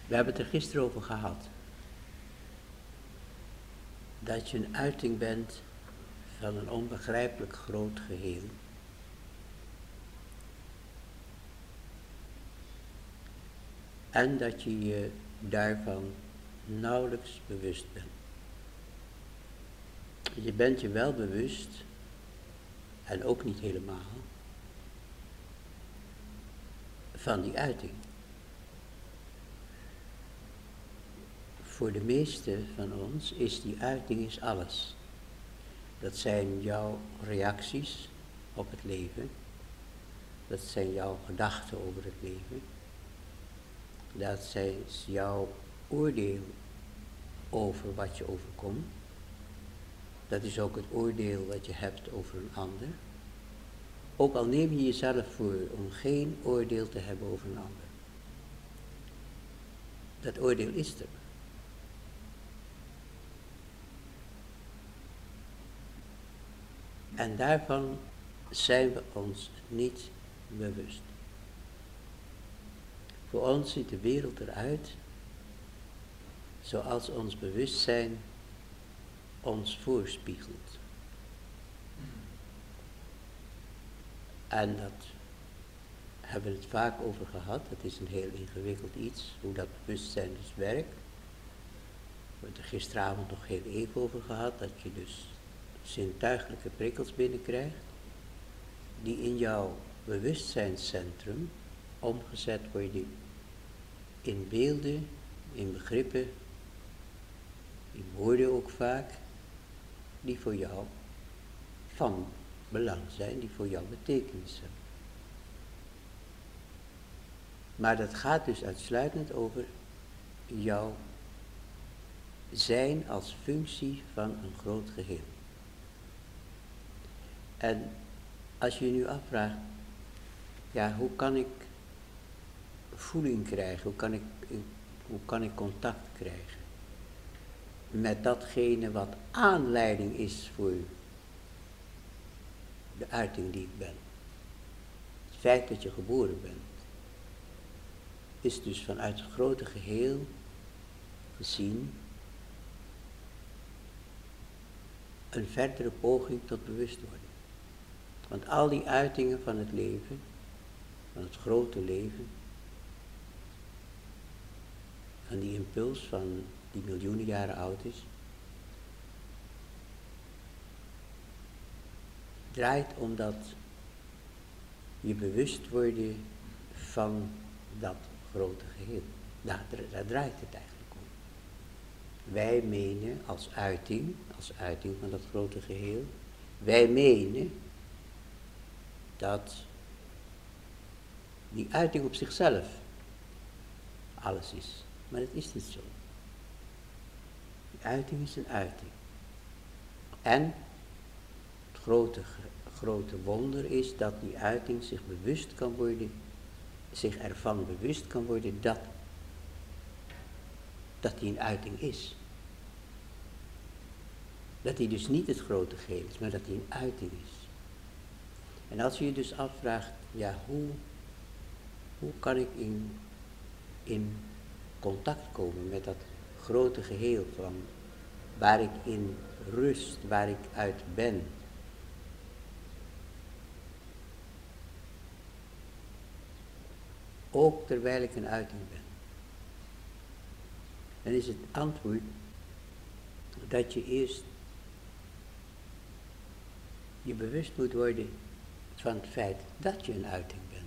We hebben het er gisteren over gehad. Dat je een uiting bent van een onbegrijpelijk groot geheel. En dat je je daarvan nauwelijks bewust bent. Je bent je wel bewust, en ook niet helemaal, van die uiting. Voor de meeste van ons is die uiting alles. Dat zijn jouw reacties op het leven. Dat zijn jouw gedachten over het leven. Dat zijn jouw oordeel over wat je overkomt. Dat is ook het oordeel wat je hebt over een ander. Ook al neem je jezelf voor om geen oordeel te hebben over een ander. Dat oordeel is er. En daarvan zijn we ons niet bewust. Voor ons ziet de wereld eruit zoals ons bewustzijn ons voorspiegelt. En dat hebben we het vaak over gehad. Dat is een heel ingewikkeld iets, hoe dat bewustzijn dus werkt. We hebben het er gisteravond nog heel even over gehad, dat je dus zintuigelijke prikkels binnenkrijgt, die in jouw bewustzijnscentrum omgezet worden in beelden, in begrippen, in woorden ook vaak, die voor jou van belang zijn, die voor jou betekenis hebben. Maar dat gaat dus uitsluitend over jouw zijn als functie van een groot geheel. En als je je nu afvraagt, ja, hoe kan ik voeling krijgen, hoe kan ik contact krijgen met datgene wat aanleiding is voor de uiting die ik ben. Het feit dat je geboren bent, is dus vanuit het grote geheel gezien een verdere poging tot bewustwording. Want al die uitingen van het leven, van het grote leven, van die impuls van die miljoenen jaren oud is, draait omdat je bewust worden van dat grote geheel. Daar draait het eigenlijk om. Wij menen als uiting van dat grote geheel, wij menen dat die uiting op zichzelf alles is. Maar het is niet zo. Die uiting is een uiting. En het grote wonder is dat die uiting zich ervan bewust kan worden dat die een uiting is. Dat die dus niet het grote geheel is, maar dat die een uiting is. En als je je dus afvraagt, ja, hoe kan ik in contact komen met dat grote geheel van waar ik in rust, waar ik uit ben. Ook terwijl ik een uiting ben. Dan is het antwoord dat je eerst je bewust moet worden van het feit dat je een uiting bent.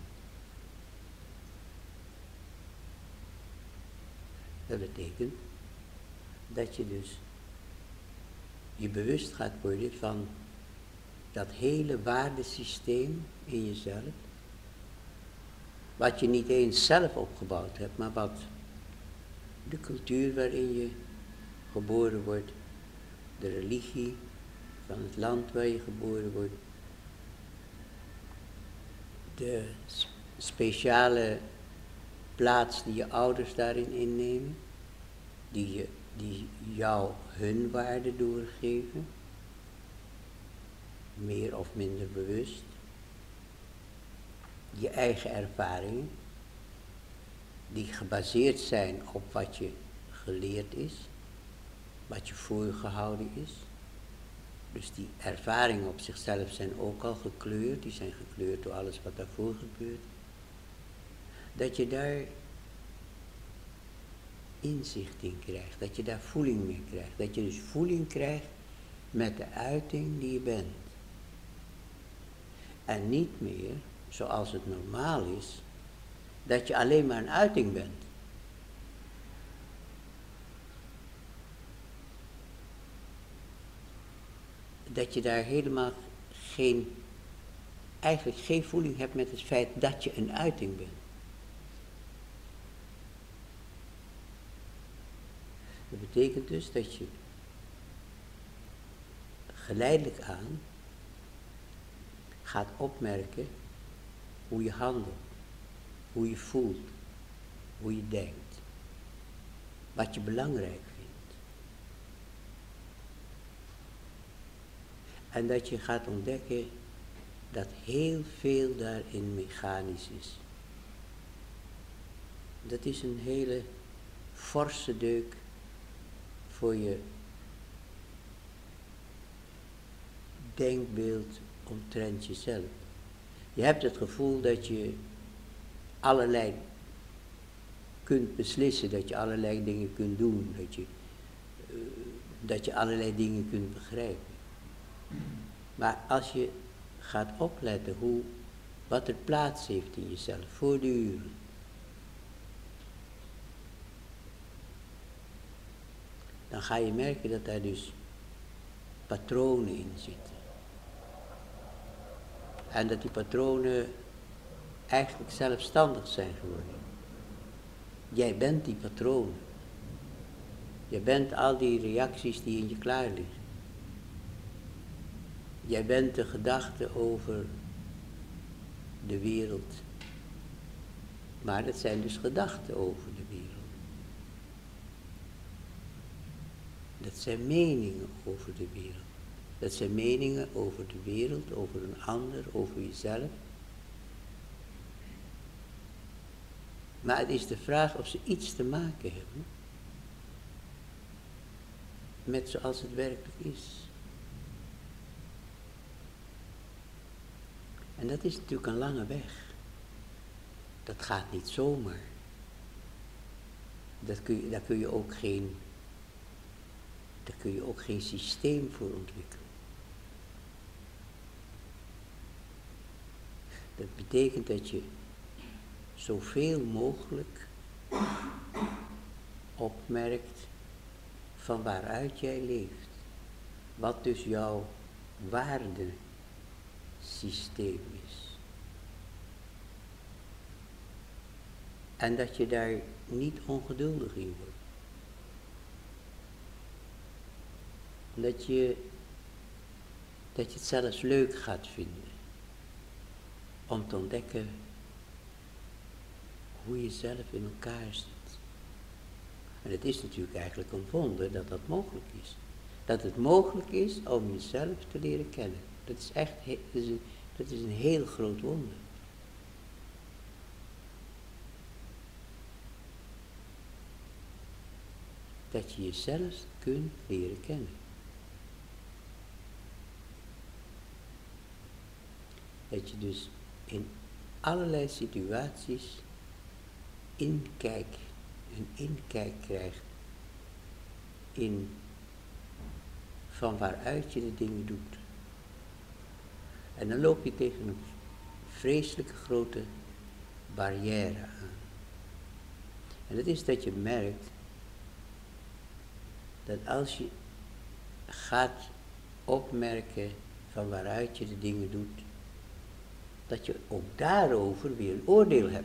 Dat betekent dat je dus je bewust gaat worden van dat hele waardesysteem in jezelf, wat je niet eens zelf opgebouwd hebt, maar wat de cultuur waarin je geboren wordt, de religie van het land waar je geboren wordt, de speciale plaats die je ouders daarin innemen, die jou hun waarde doorgeven, meer of minder bewust, je eigen ervaringen, die gebaseerd zijn op wat je geleerd is, wat je voorgehouden is. Dus die ervaringen op zichzelf zijn ook al gekleurd, die zijn gekleurd door alles wat daarvoor gebeurt. Dat je daar inzicht in krijgt, dat je daar voeling mee krijgt. Dat je dus voeling krijgt met de uiting die je bent. En niet meer, zoals het normaal is, dat je alleen maar een uiting bent. Dat je daar helemaal eigenlijk geen voeling hebt met het feit dat je een uiting bent. Dat betekent dus dat je geleidelijk aan gaat opmerken hoe je handelt, hoe je voelt, hoe je denkt, wat je belangrijk vindt. En dat je gaat ontdekken dat heel veel daarin mechanisch is. Dat is een hele forse deuk voor je denkbeeld omtrent jezelf. Je hebt het gevoel dat je allerlei kunt beslissen, dat je allerlei dingen kunt doen, dat je allerlei dingen kunt begrijpen. Maar als je gaat opletten wat er plaats heeft in jezelf voortdurend, dan ga je merken dat daar dus patronen in zitten. En dat die patronen eigenlijk zelfstandig zijn geworden. Jij bent die patronen. Je bent al die reacties die in je klaar liggen. Jij bent de gedachte over de wereld. Maar het zijn dus gedachten over de wereld. Dat zijn meningen over de wereld. Dat zijn meningen over de wereld, over een ander, over jezelf. Maar het is de vraag of ze iets te maken hebben met zoals het werkelijk is. En dat is natuurlijk een lange weg. Dat gaat niet zomaar. Daar kun je ook geen systeem voor ontwikkelen. Dat betekent dat je zoveel mogelijk opmerkt van waaruit jij leeft. Wat dus jouw waardesysteem is. En dat je daar niet ongeduldig in wordt. Dat je het zelfs leuk gaat vinden om te ontdekken hoe je zelf in elkaar zit. En het is natuurlijk eigenlijk een wonder dat dat mogelijk is. Dat het mogelijk is om jezelf te leren kennen. Dat is echt dat is een heel groot wonder. Dat je jezelf kunt leren kennen. Dat je dus in allerlei situaties een inkijk krijgt van waaruit je de dingen doet. En dan loop je tegen een vreselijke grote barrière aan. En dat is dat je merkt dat als je gaat opmerken van waaruit je de dingen doet, dat je ook daarover weer een oordeel hebt.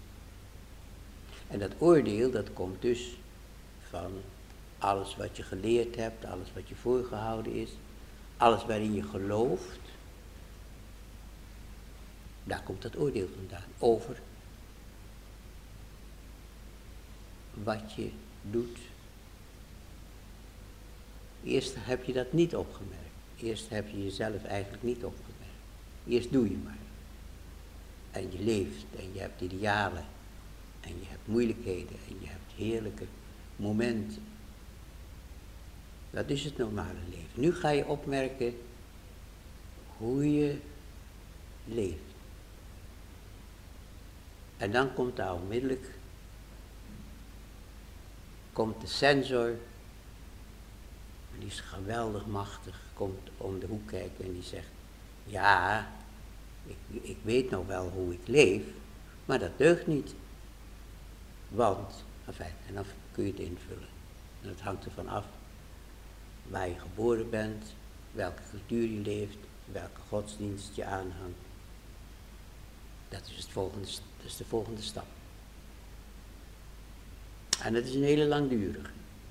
En dat oordeel, dat komt dus van alles wat je geleerd hebt, alles wat je voorgehouden is, alles waarin je gelooft. Daar komt dat oordeel vandaan, over wat je doet. Eerst heb je dat niet opgemerkt. Eerst heb je jezelf eigenlijk niet opgemerkt. Eerst doe je maar. En je leeft en je hebt idealen. En je hebt moeilijkheden en je hebt heerlijke momenten. Dat is het normale leven. Nu ga je opmerken hoe je leeft. En dan komt daar onmiddellijk de sensor, die is geweldig machtig, komt om de hoek kijken en die zegt, ja, ik weet nog wel hoe ik leef, maar dat deugt niet. Want, enfin, en dan kun je het invullen. En dat hangt ervan af waar je geboren bent, welke cultuur je leeft, welke godsdienst je aanhangt. Dat is de volgende stap. En dat is een hele langdurige.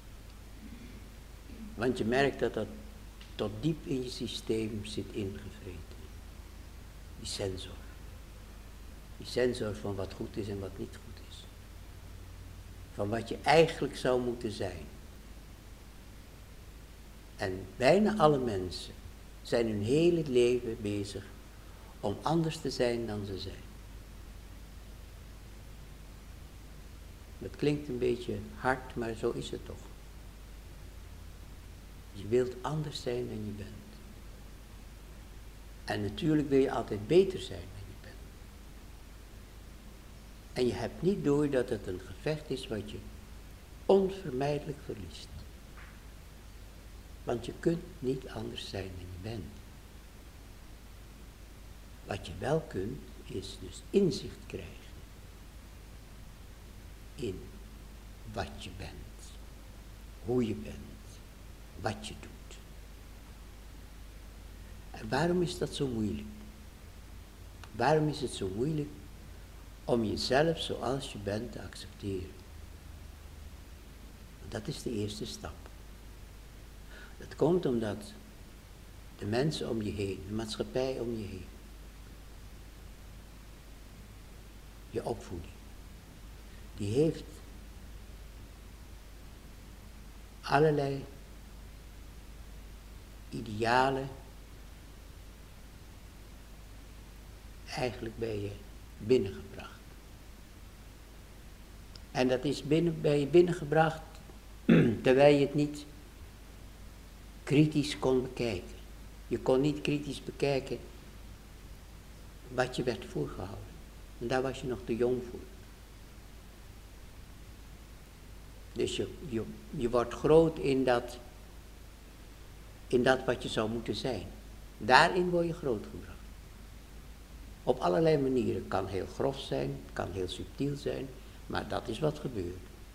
Want je merkt dat dat tot diep in je systeem zit ingevreten. Die sensor. Die sensor van wat goed is en wat niet goed is. Van wat je eigenlijk zou moeten zijn. En bijna alle mensen zijn hun hele leven bezig om anders te zijn dan ze zijn. Dat klinkt een beetje hard, maar zo is het toch. Je wilt anders zijn dan je bent. En natuurlijk wil je altijd beter zijn dan je bent. En je hebt niet door dat het een gevecht is wat je onvermijdelijk verliest. Want je kunt niet anders zijn dan je bent. Wat je wel kunt, is dus inzicht krijgen in wat je bent, hoe je bent, wat je doet. En waarom is dat zo moeilijk? Waarom is het zo moeilijk om jezelf zoals je bent te accepteren? Want dat is de eerste stap. Dat komt omdat de mensen om je heen, de maatschappij om je heen, je opvoeding, die heeft allerlei idealen eigenlijk bij je binnengebracht. En dat is bij je binnengebracht terwijl je het niet kritisch kon bekijken. Je kon niet kritisch bekijken wat je werd voorgehouden. En daar was je nog te jong voor. Dus je wordt groot in dat wat je zou moeten zijn. Daarin word je grootgebracht. Op allerlei manieren. Het kan heel grof zijn, het kan heel subtiel zijn, maar dat is wat gebeurt.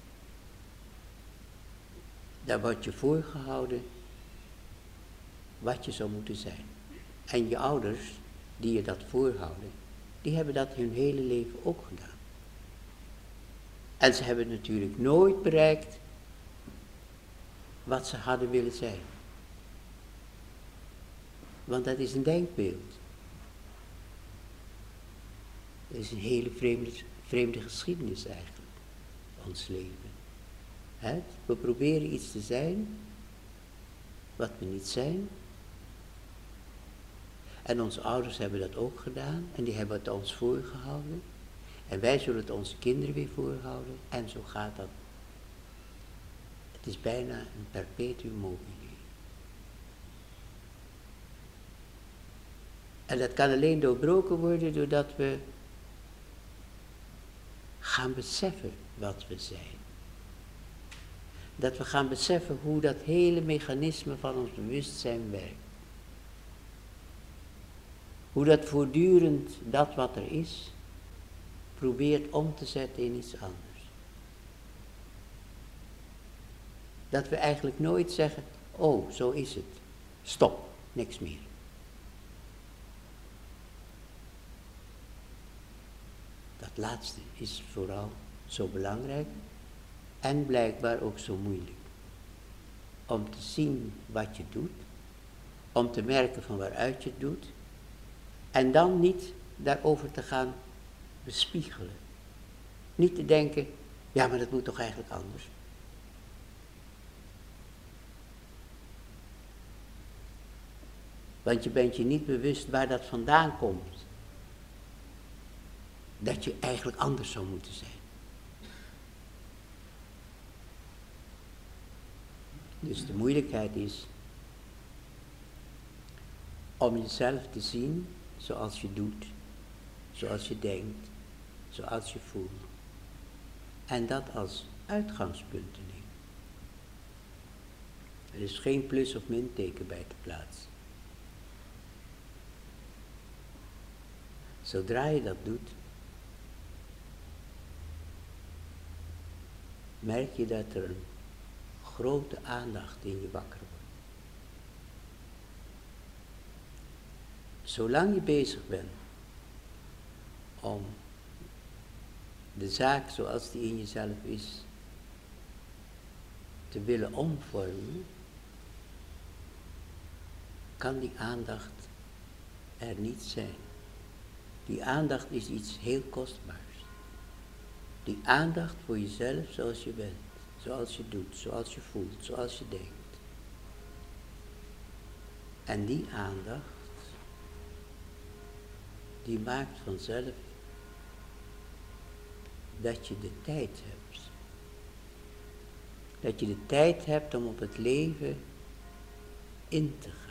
Daar wordt je voorgehouden wat je zou moeten zijn. En je ouders, die je dat voorhouden, die hebben dat hun hele leven ook gedaan. En ze hebben natuurlijk nooit bereikt wat ze hadden willen zijn. Want dat is een denkbeeld. Dat is een hele vreemde geschiedenis eigenlijk, ons leven. We proberen iets te zijn wat we niet zijn. En onze ouders hebben dat ook gedaan en die hebben het ons voorgehouden. En wij zullen het onze kinderen weer voorhouden en zo gaat dat. Het is bijna een perpetuum mobile. En dat kan alleen doorbroken worden doordat we gaan beseffen wat we zijn. Dat we gaan beseffen hoe dat hele mechanisme van ons bewustzijn werkt. Hoe dat voortdurend dat wat er is, probeert om te zetten in iets anders. Dat we eigenlijk nooit zeggen, oh, zo is het. Stop, niks meer. Dat laatste is vooral zo belangrijk en blijkbaar ook zo moeilijk. Om te zien wat je doet, om te merken van waaruit je het doet, en dan niet daarover te gaan bespiegelen. Niet te denken, ja, maar dat moet toch eigenlijk anders. Want je bent je niet bewust waar dat vandaan komt. Dat je eigenlijk anders zou moeten zijn. Dus de moeilijkheid is om jezelf te zien zoals je doet, zoals je denkt, zoals je voelt. En dat als uitgangspunt te nemen. Er is geen plus of minteken bij te plaatsen. Zodra je dat doet, merk je dat er een grote aandacht in je wakker wordt. Zolang je bezig bent om de zaak zoals die in jezelf is te willen omvormen, kan die aandacht er niet zijn. Die aandacht is iets heel kostbaars. Die aandacht voor jezelf zoals je bent, zoals je doet, zoals je voelt, zoals je denkt. En die aandacht, die maakt vanzelf dat je de tijd hebt. Dat je de tijd hebt om op het leven in te gaan.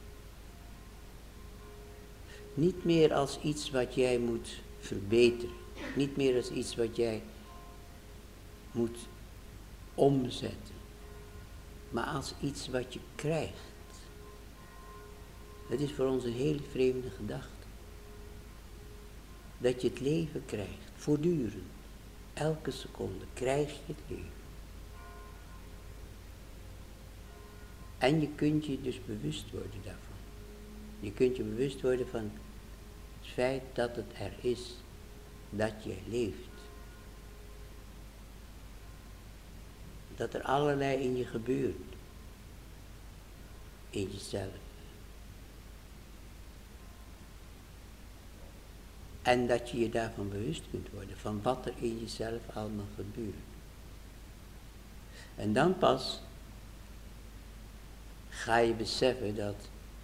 Niet meer als iets wat jij moet verbeteren. Niet meer als iets wat jij moet omzetten. Maar als iets wat je krijgt. Het is voor ons een hele vreemde gedachte. Dat je het leven krijgt, voortdurend. Elke seconde krijg je het leven. En je kunt je dus bewust worden daarvan. Je kunt je bewust worden van het feit dat het er is, dat je leeft. Dat er allerlei in je gebeurt. In jezelf. En dat je je daarvan bewust kunt worden, van wat er in jezelf allemaal gebeurt. En dan pas ga je beseffen dat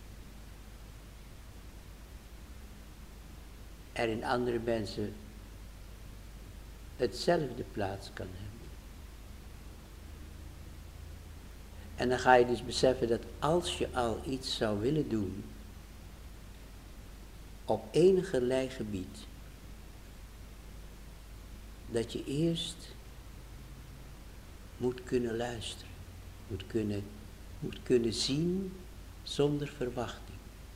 er in andere mensen hetzelfde plaats kan hebben. En dan ga je dus beseffen dat als je al iets zou willen doen, op enigerlei gebied, dat je eerst moet kunnen luisteren, moet kunnen zien zonder verwachting.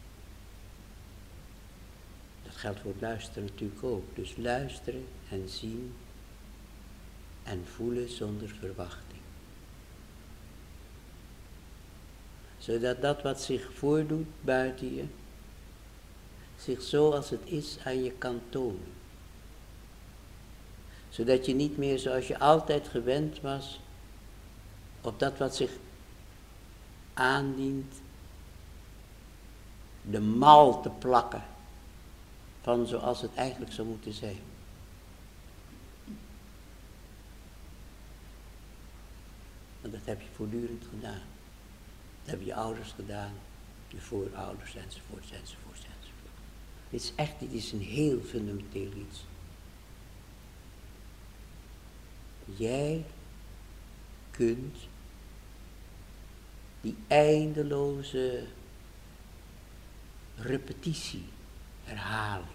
Dat geldt voor het luisteren natuurlijk ook. Dus luisteren en zien en voelen zonder verwachting. Zodat dat wat zich voordoet buiten je, zich zoals het is aan je kan tonen. Zodat je niet meer zoals je altijd gewend was, op dat wat zich aandient, de mal te plakken van zoals het eigenlijk zou moeten zijn. Want dat heb je voortdurend gedaan. Dat hebben je ouders gedaan, je voorouders enzovoort, enzovoort, enzovoort. Dit is een heel fundamenteel iets. Jij kunt die eindeloze repetitie, herhaling,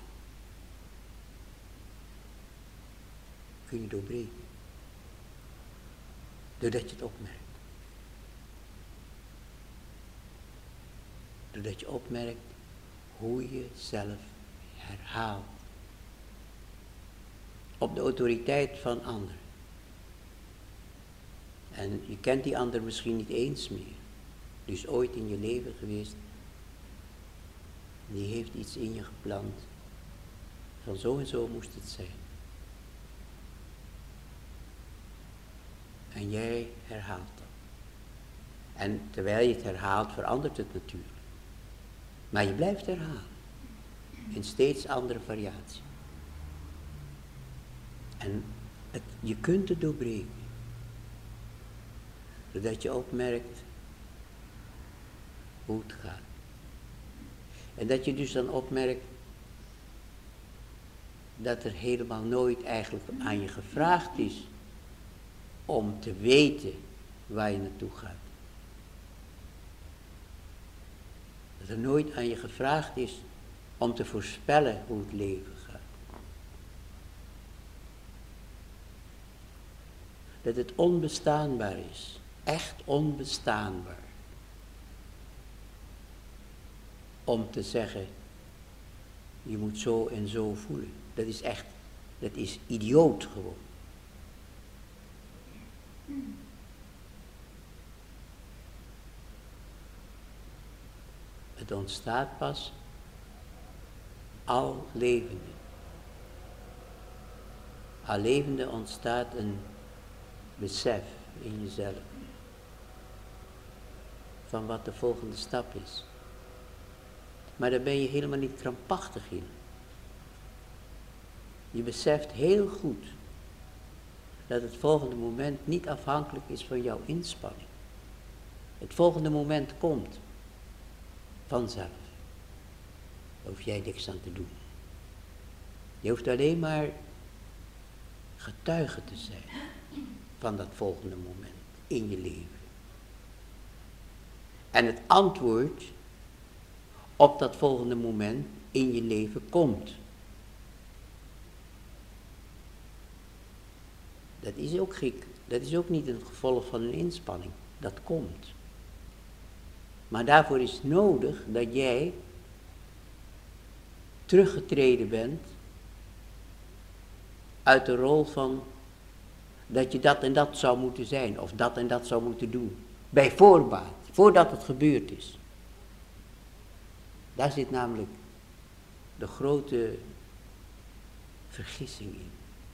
kun je doorbreken. Doordat je het opmerkt. Doordat je opmerkt hoe je zelf herhaalt. Op de autoriteit van anderen. En je kent die ander misschien niet eens meer. Die is ooit in je leven geweest. Die heeft iets in je geplant. Van zo en zo moest het zijn. En jij herhaalt dat. En terwijl je het herhaalt, verandert het natuurlijk. Maar je blijft herhalen. In steeds andere variatie. En je kunt het doorbreken. Zodat je opmerkt hoe het gaat. En dat je dus dan opmerkt dat er helemaal nooit eigenlijk aan je gevraagd is om te weten waar je naartoe gaat. Dat er nooit aan je gevraagd is om te voorspellen hoe het leven gaat. Dat het onbestaanbaar is. Echt onbestaanbaar. Om te zeggen, je moet zo en zo voelen. Dat is echt, dat is idioot gewoon. Het ontstaat pas al levende. Al levende ontstaat een besef in jezelf van wat de volgende stap is. Maar daar ben je helemaal niet krampachtig in. Je beseft heel goed dat het volgende moment niet afhankelijk is van jouw inspanning. Het volgende moment komt vanzelf. Daar hoef jij niks aan te doen. Je hoeft alleen maar getuige te zijn van dat volgende moment in je leven. En het antwoord op dat volgende moment in je leven komt. Dat is ook niet een gevolg van een inspanning. Dat komt. Maar daarvoor is nodig dat jij teruggetreden bent uit de rol van dat je dat en dat zou moeten zijn of dat en dat zou moeten doen. Bij voorbaat, voordat het gebeurd is. Daar zit namelijk de grote vergissing in.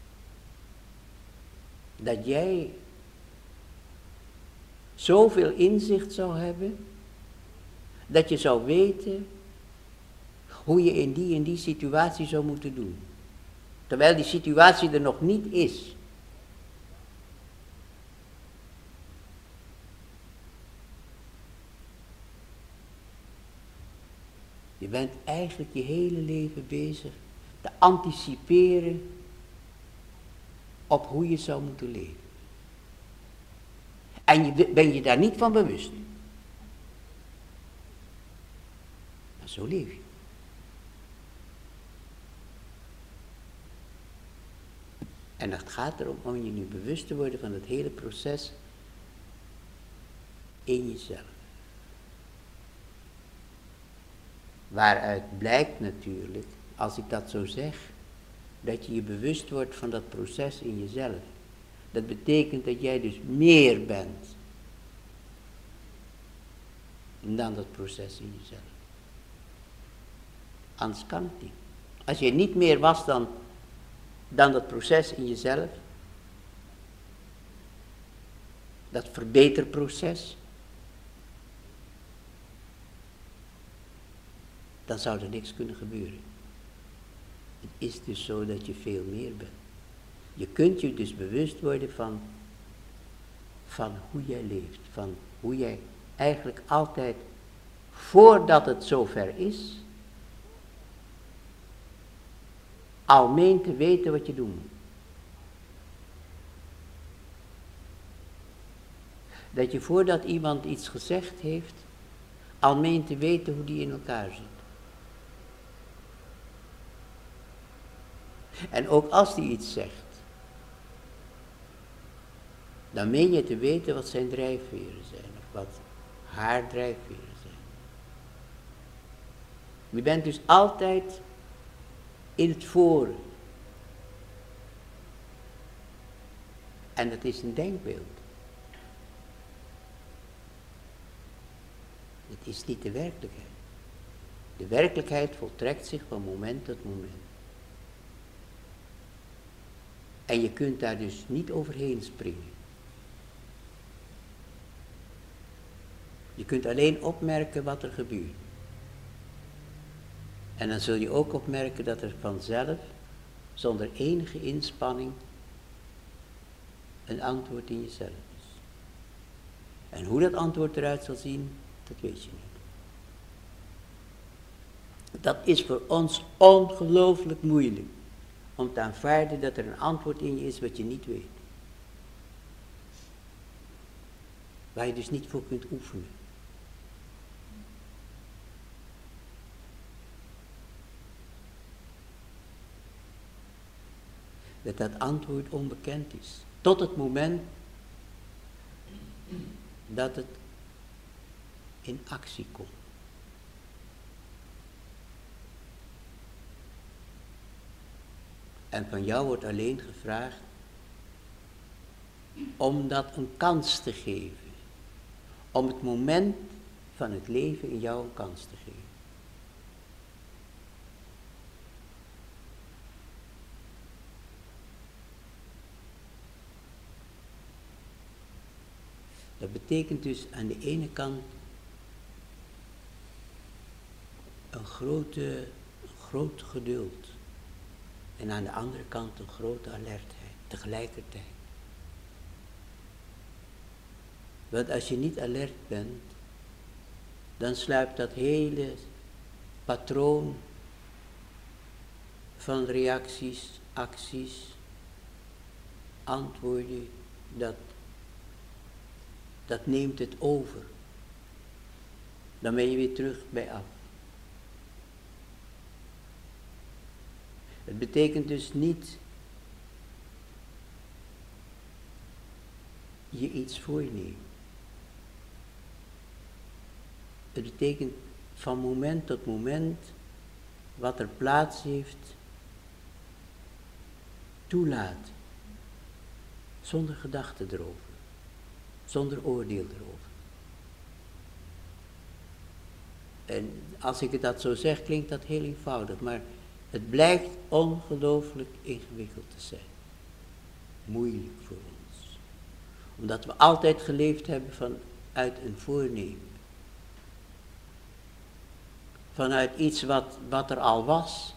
Dat jij zoveel inzicht zou hebben, dat je zou weten hoe je in die en die situatie zou moeten doen. Terwijl die situatie er nog niet is. Je bent eigenlijk je hele leven bezig te anticiperen op hoe je zou moeten leven. En ben je daar niet van bewust. Maar zo leef je. En het gaat erom om je nu bewust te worden van het hele proces in jezelf. Waaruit blijkt natuurlijk, als ik dat zo zeg, dat je je bewust wordt van dat proces in jezelf. Dat betekent dat jij dus meer bent dan dat proces in jezelf. Anders kan het niet. Als je niet meer was dan dat proces in jezelf, dat verbeterproces, dan zou er niks kunnen gebeuren. Het is dus zo dat je veel meer bent. Je kunt je dus bewust worden van hoe jij leeft, van hoe jij eigenlijk altijd, voordat het zover is, al meent te weten wat je doet. Dat je voordat iemand iets gezegd heeft, al meent te weten hoe die in elkaar zit. En ook als die iets zegt, dan meen je te weten wat zijn drijfveren zijn, of wat haar drijfveren zijn. Je bent dus altijd in het voren. En dat is een denkbeeld. Het is niet de werkelijkheid. De werkelijkheid voltrekt zich van moment tot moment. En je kunt daar dus niet overheen springen. Je kunt alleen opmerken wat er gebeurt. En dan zul je ook opmerken dat er vanzelf, zonder enige inspanning, een antwoord in jezelf is. En hoe dat antwoord eruit zal zien, dat weet je niet. Dat is voor ons ongelooflijk moeilijk. Om te aanvaarden dat er een antwoord in je is wat je niet weet. Waar je dus niet voor kunt oefenen. Dat dat antwoord onbekend is. Tot het moment dat het in actie komt. En van jou wordt alleen gevraagd om dat een kans te geven. Om het moment van het leven in jou een kans te geven. Dat betekent dus aan de ene kant een groot geduld. En aan de andere kant een grote alertheid, tegelijkertijd. Want als je niet alert bent, dan sluipt dat hele patroon van reacties, acties, antwoorden, dat neemt het over. Dan ben je weer terug bij af. Het betekent dus niet je iets voornemen. Het betekent van moment tot moment wat er plaats heeft toelaten. Zonder gedachte erover. Zonder oordeel erover. En als ik het dat zo zeg, klinkt dat heel eenvoudig, maar het blijkt ongelooflijk ingewikkeld te zijn. Moeilijk voor ons. Omdat we altijd geleefd hebben vanuit een voornemen. Vanuit iets wat er al was.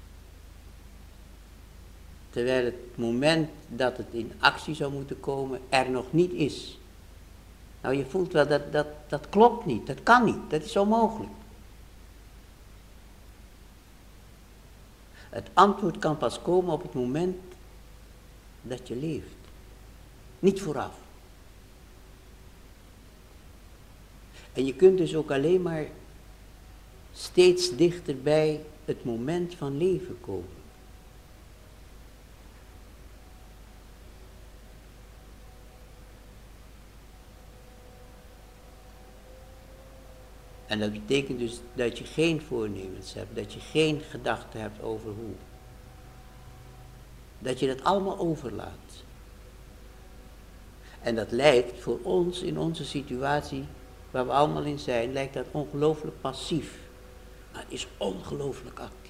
Terwijl het moment dat het in actie zou moeten komen, er nog niet is. Nou, je voelt wel dat klopt niet, dat kan niet, dat is onmogelijk. Het antwoord kan pas komen op het moment dat je leeft. Niet vooraf. En je kunt dus ook alleen maar steeds dichter bij het moment van leven komen. En dat betekent dus dat je geen voornemens hebt, dat je geen gedachten hebt over hoe. Dat je dat allemaal overlaat. En dat lijkt voor ons in onze situatie, waar we allemaal in zijn, lijkt dat ongelooflijk passief. Maar het is ongelooflijk actief.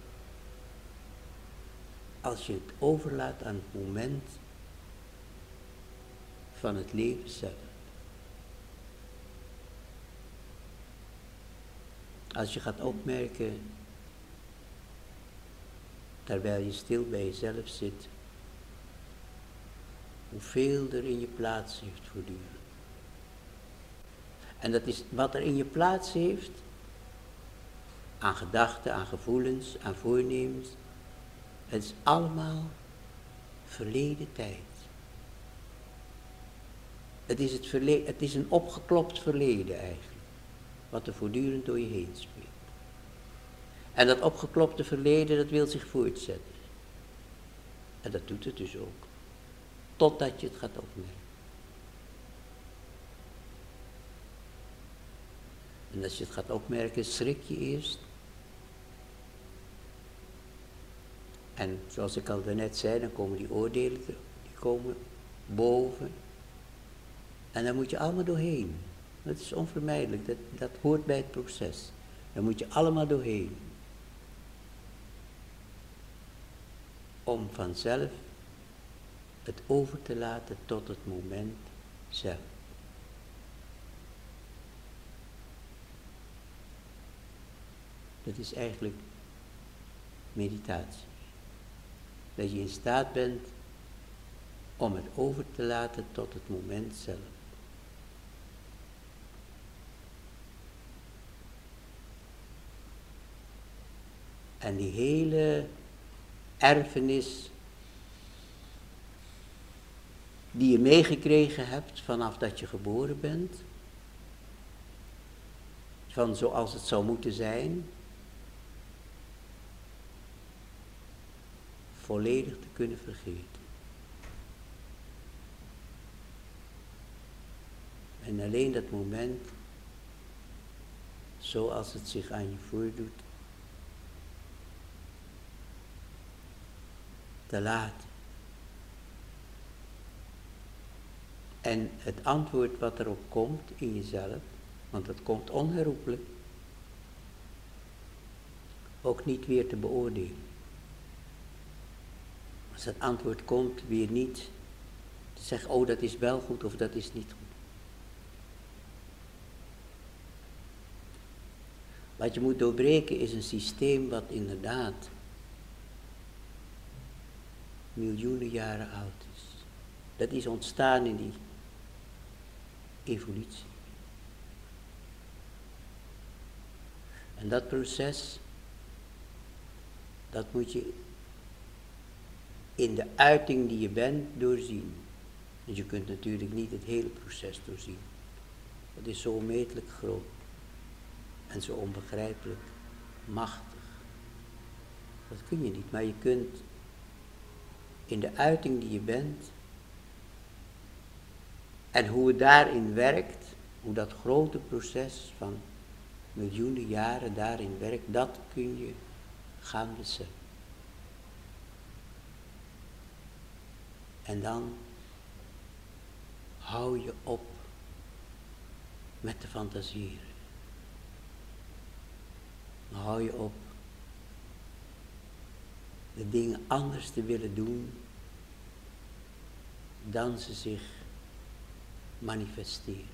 Als je het overlaat aan het moment van het leven zelf. Als je gaat opmerken, terwijl je stil bij jezelf zit, hoeveel er in je plaats heeft voortdurend. En dat is wat er in je plaats heeft, aan gedachten, aan gevoelens, aan voornemens. Het is allemaal verleden tijd. Het is een opgeklopt verleden eigenlijk. Wat er voortdurend door je heen speelt. En dat opgeklopte verleden, dat wil zich voortzetten. En dat doet het dus ook. Totdat je het gaat opmerken. En als je het gaat opmerken, schrik je eerst. En zoals ik al daarnet zei, dan komen die oordelen, die komen boven. En daar moet je allemaal doorheen. Dat is onvermijdelijk, dat hoort bij het proces. Daar moet je allemaal doorheen. Om vanzelf het over te laten tot het moment zelf. Dat is eigenlijk meditatie. Dat je in staat bent om het over te laten tot het moment zelf. En die hele erfenis die je meegekregen hebt vanaf dat je geboren bent, van zoals het zou moeten zijn, volledig te kunnen vergeten. En alleen dat moment, zoals het zich aan je voordoet, te laten. En het antwoord wat erop komt in jezelf, want het komt onherroepelijk, ook niet weer te beoordelen. Als het antwoord komt, weer niet te zeggen, oh dat is wel goed of dat is niet goed. Wat je moet doorbreken is een systeem wat inderdaad miljoenen jaren oud is. Dat is ontstaan in die evolutie. En dat proces, dat moet je in de uiting die je bent doorzien. Want je kunt natuurlijk niet het hele proces doorzien. Dat is zo onmetelijk groot en zo onbegrijpelijk machtig. Dat kun je niet, maar je kunt in de uiting die je bent en hoe het daarin werkt, hoe dat grote proces van miljoenen jaren daarin werkt, dat kun je gaan beseffen. En dan hou je op met te fantaseren. Dan hou je op de dingen anders te willen doen dan ze zich manifesteren.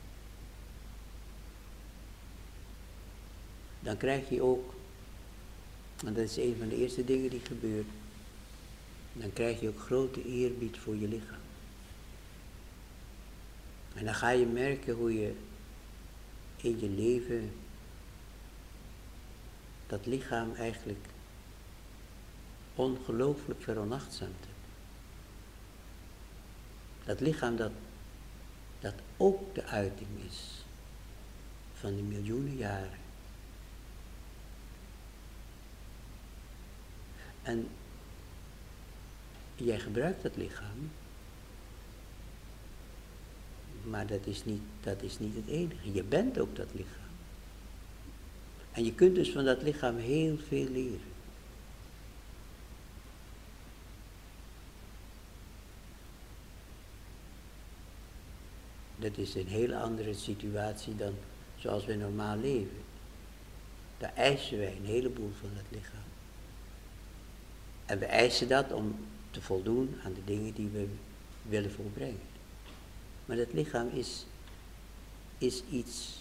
Dan krijg je ook, en dat is een van de eerste dingen die gebeurt, dan krijg je ook grote eerbied voor je lichaam. En dan ga je merken hoe je in je leven dat lichaam eigenlijk ongelooflijk veronachtzaamt hebt. Dat lichaam dat ook de uiting is van de miljoenen jaren. En jij gebruikt dat lichaam, maar dat is niet het enige. Je bent ook dat lichaam. En je kunt dus van dat lichaam heel veel leren. Dat is een heel andere situatie dan zoals we normaal leven. Daar eisen wij een heleboel van het lichaam. En we eisen dat om te voldoen aan de dingen die we willen volbrengen. Maar dat lichaam is iets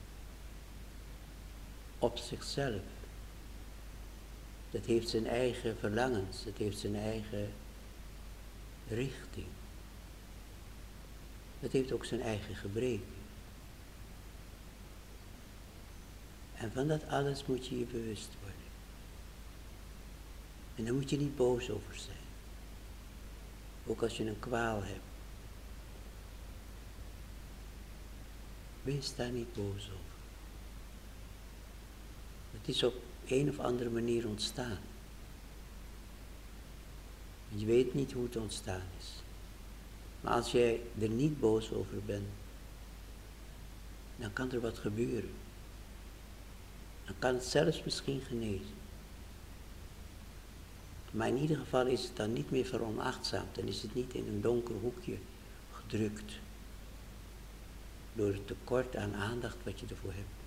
op zichzelf. Dat heeft zijn eigen verlangens, het heeft zijn eigen richting. Het heeft ook zijn eigen gebreken. En van dat alles moet je je bewust worden. En daar moet je niet boos over zijn. Ook als je een kwaal hebt. Wees daar niet boos over. Het is op een of andere manier ontstaan. En je weet niet hoe het ontstaan is. Maar als jij er niet boos over bent, dan kan er wat gebeuren. Dan kan het zelfs misschien genezen. Maar in ieder geval is het dan niet meer veronachtzaamd. Dan is het niet in een donker hoekje gedrukt. Door het tekort aan aandacht wat je ervoor hebt.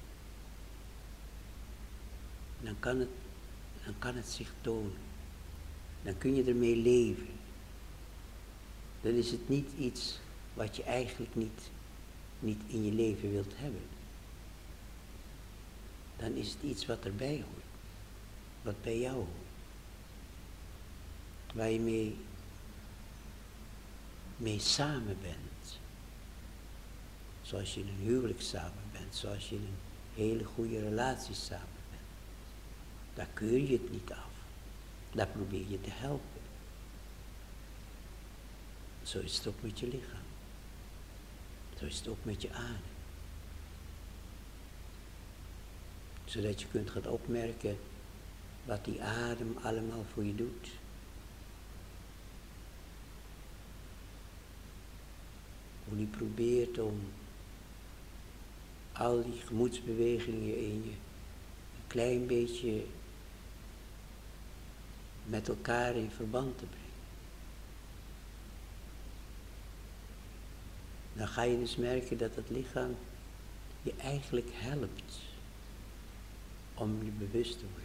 Dan kan het zich tonen. Dan kun je ermee leven. Dan is het niet iets wat je eigenlijk niet in je leven wilt hebben. Dan is het iets wat erbij hoort. Wat bij jou hoort. Waar je mee samen bent. Zoals je in een huwelijk samen bent. Zoals je in een hele goede relatie samen bent. Daar keur je het niet af. Daar probeer je te helpen. Zo is het ook met je lichaam. Zo is het ook met je adem. Zodat je kunt gaan opmerken wat die adem allemaal voor je doet. probeert om al die gemoedsbewegingen in je een klein beetje met elkaar in verband te brengen. Dan ga je dus merken dat het lichaam je eigenlijk helpt om je bewust te worden.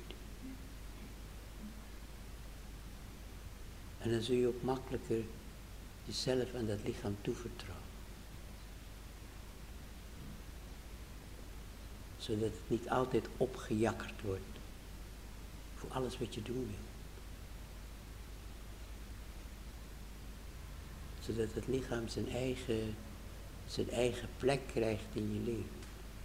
En dan zul je ook makkelijker jezelf aan dat lichaam toevertrouwen. Zodat het niet altijd opgejakkerd wordt voor alles wat je doen wil. Zodat het lichaam zijn eigen plek krijgt in je leven.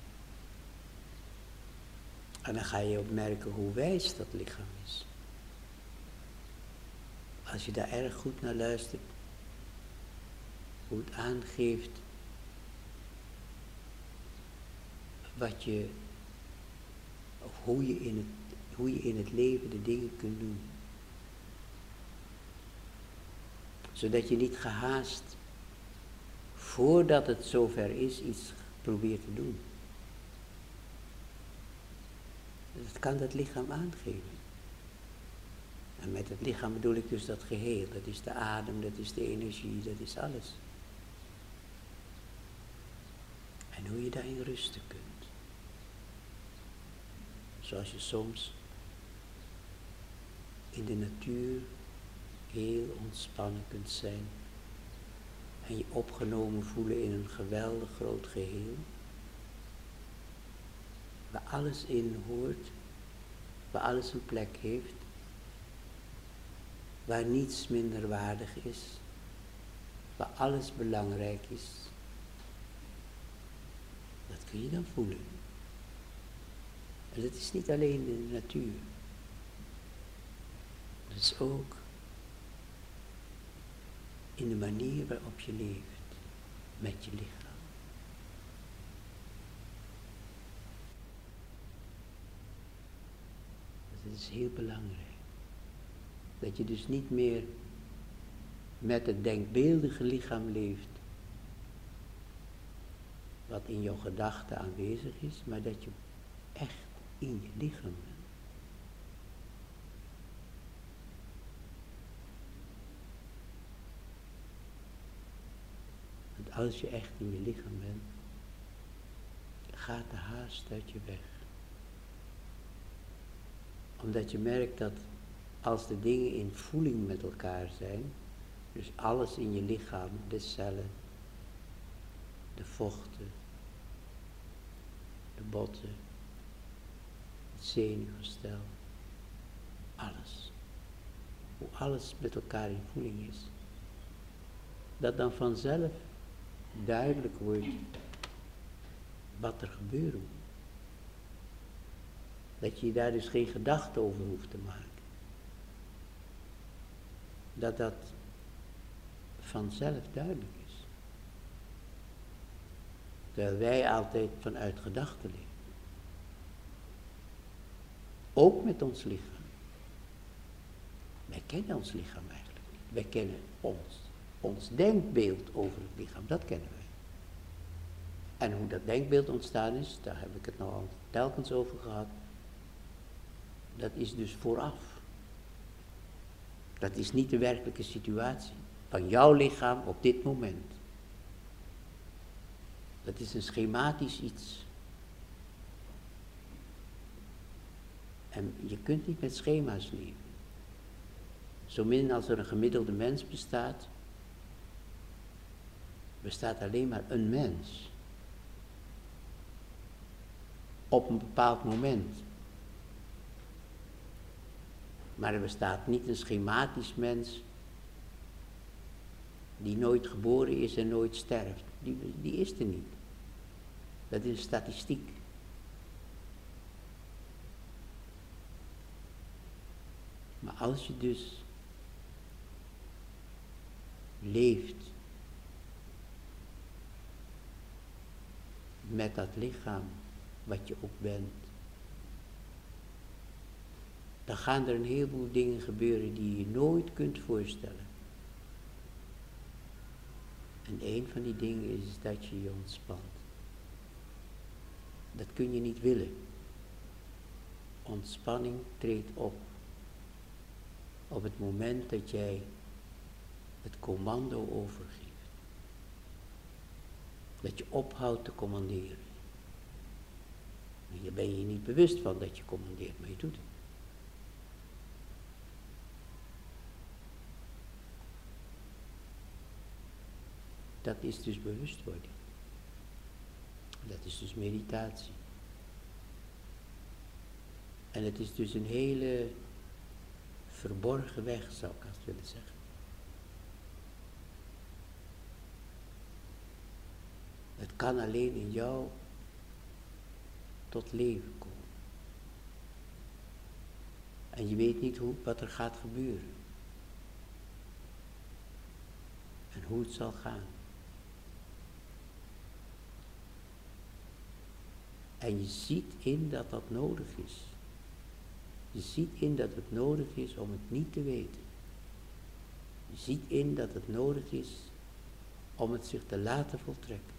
En dan ga je ook merken hoe wijs dat lichaam is. Als je daar erg goed naar luistert, hoe het aangeeft wat je, of hoe je in het leven de dingen kunt doen. Zodat je niet gehaast, voordat het zover is, iets probeert te doen. Dat kan dat lichaam aangeven. En met het lichaam bedoel ik dus dat geheel. Dat is de adem, dat is de energie, dat is alles. En hoe je daarin rusten kunt. Zoals je soms in de natuur heel ontspannen kunt zijn. En je opgenomen voelen in een geweldig groot geheel. Waar alles in hoort. Waar alles een plek heeft. Waar niets minder waardig is. Waar alles belangrijk is. Dat kun je dan voelen. En dat is niet alleen in de natuur. Dat is ook in de manier waarop je leeft. Met je lichaam. Dat is heel belangrijk. Dat je dus niet meer met het denkbeeldige lichaam leeft. Wat in jouw gedachten aanwezig is. Maar dat je echt in je lichaam bent. Want als je echt in je lichaam bent, gaat de haast uit je weg. Omdat je merkt dat als de dingen in voeling met elkaar zijn, dus alles in je lichaam, de cellen, de vochten, de botten, het zenuwgestel, alles. Hoe alles met elkaar in voeling is. Dat dan vanzelf duidelijk wordt wat er gebeuren moet. Dat je daar dus geen gedachte over hoeft te maken. Dat vanzelf duidelijk is. Terwijl wij altijd vanuit gedachten leven. Ook met ons lichaam. Wij kennen ons lichaam eigenlijk niet. Wij kennen ons denkbeeld over het lichaam, dat kennen wij. En hoe dat denkbeeld ontstaan is, daar heb ik het nou al telkens over gehad. Dat is dus vooraf. Dat is niet de werkelijke situatie van jouw lichaam op dit moment. Dat is een schematisch iets. En je kunt niet met schema's leven. Zomin als er een gemiddelde mens bestaat, bestaat alleen maar een mens. Op een bepaald moment. Maar er bestaat niet een schematisch mens die nooit geboren is en nooit sterft. Die is er niet. Dat is een statistiek. Maar als je dus leeft met dat lichaam wat je ook bent, dan gaan er een heleboel dingen gebeuren die je nooit kunt voorstellen. En een van die dingen is dat je je ontspant. Dat kun je niet willen. Ontspanning treedt op het moment dat jij het commando overgeeft. Dat je ophoudt te commanderen. Hier ben je je niet bewust van dat je commandeert, maar je doet het. Dat is dus bewustwording. Dat is dus meditatie. En het is dus een hele verborgen weg, zou ik haast willen zeggen. Het kan alleen in jou tot leven komen. En je weet niet wat er gaat gebeuren. En hoe het zal gaan. En je ziet in dat dat nodig is. Je ziet in dat het nodig is om het niet te weten. Je ziet in dat het nodig is om het zich te laten voltrekken.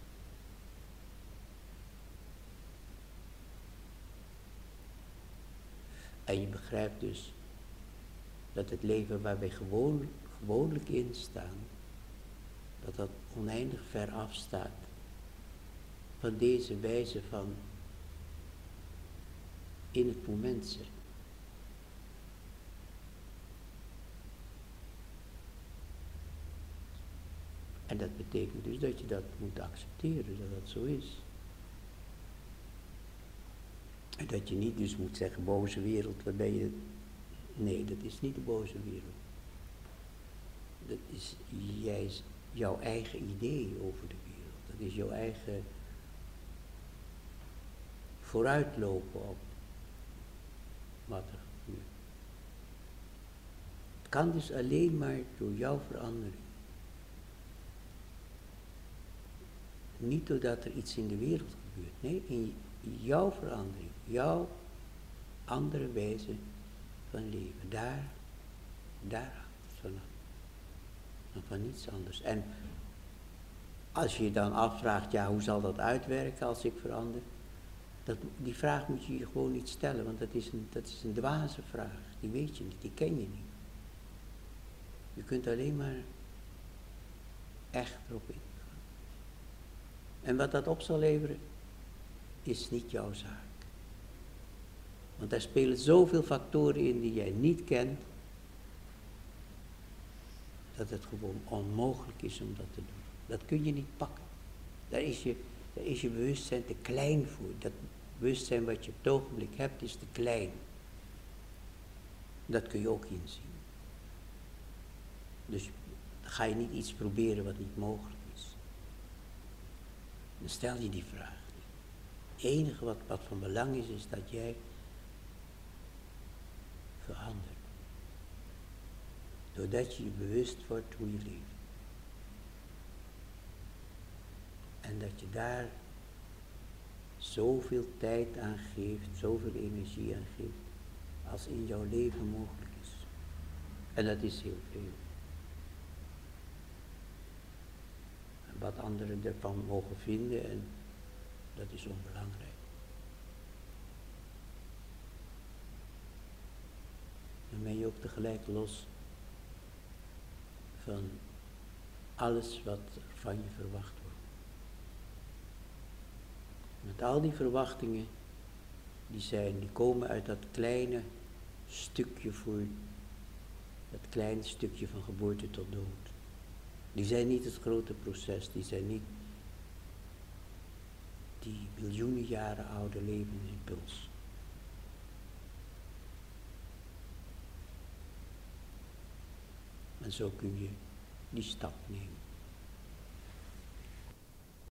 En je begrijpt dus dat het leven waar wij gewoonlijk in staan, dat dat oneindig ver afstaat van deze wijze van in het moment zijn. En dat betekent dus dat je dat moet accepteren, dat dat zo is. En dat je niet dus moet zeggen, boze wereld, waar ben je? Nee, dat is niet de boze wereld. Dat is jouw eigen idee over de wereld. Dat is jouw eigen vooruitlopen op wat er gebeurt. Het kan dus alleen maar door jouw verandering. Niet doordat er iets in de wereld gebeurt. Nee, in jouw verandering. Jouw andere wijze van leven. Daar hangt het vanaf. En van niets anders. En als je je dan afvraagt, ja, hoe zal dat uitwerken als ik verander? Die vraag moet je je gewoon niet stellen, want dat is een dwaze vraag. Die weet je niet, die ken je niet. Je kunt alleen maar echt erop ingaan. En wat dat op zal leveren, is niet jouw zaak. Want daar spelen zoveel factoren in die jij niet kent, dat het gewoon onmogelijk is om dat te doen. Dat kun je niet pakken. Daar is je bewustzijn te klein voor. Dat bewustzijn wat je op het ogenblik hebt is te klein. Dat kun je ook inzien. Dus dan ga je niet iets proberen wat niet mogelijk is. Dan stel je die vraag niet. Het enige wat van belang is dat jij verandert. Doordat je je bewust wordt hoe je leeft. En dat je daar zoveel tijd aan geeft, zoveel energie aan geeft, als in jouw leven mogelijk is. En dat is heel veel. En wat anderen ervan mogen vinden, en dat is onbelangrijk. Dan ben je ook tegelijk los van alles wat er van je verwacht wordt. Met al die verwachtingen, die komen uit dat kleine stukje dat kleine stukje van geboorte tot dood. Die zijn niet het grote proces, die zijn niet die miljoenen jaren oude levensimpuls. En zo kun je die stap nemen.